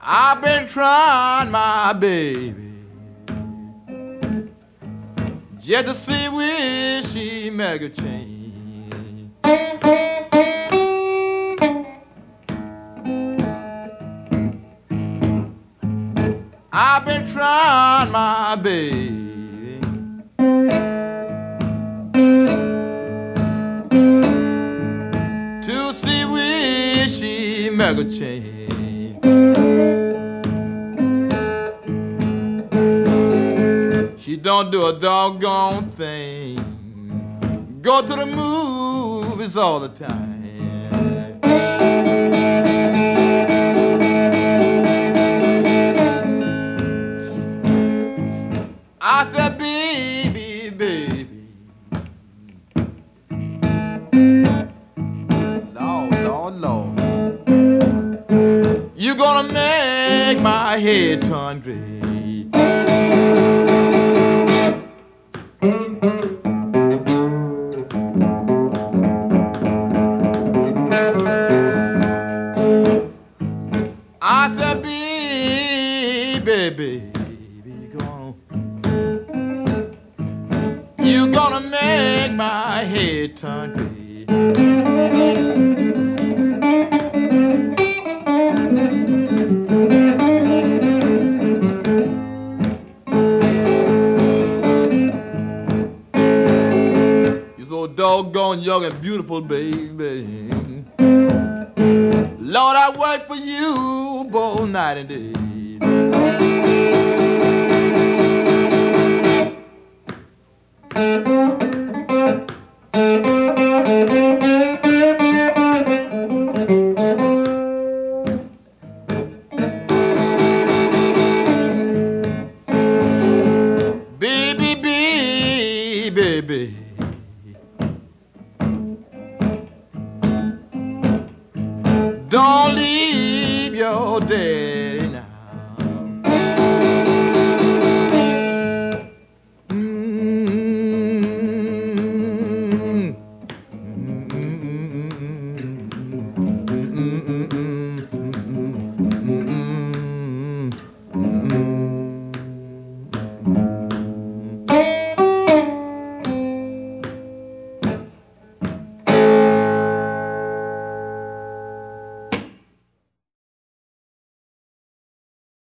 I've been trying, my baby, just to see will she make a change. I've been trying, my baby, to see will she make a change. She don't do a doggone thing. Go to the movies all the time. I said, baby, baby, Lord, Lord, Lord, you gonna make my head turn gray. I said, baby, baby, you gonna make my head turn gray. You're so doggone young and beautiful, baby. Lord, I work for you both night and day. Baby, baby, baby, don't leave your daddy.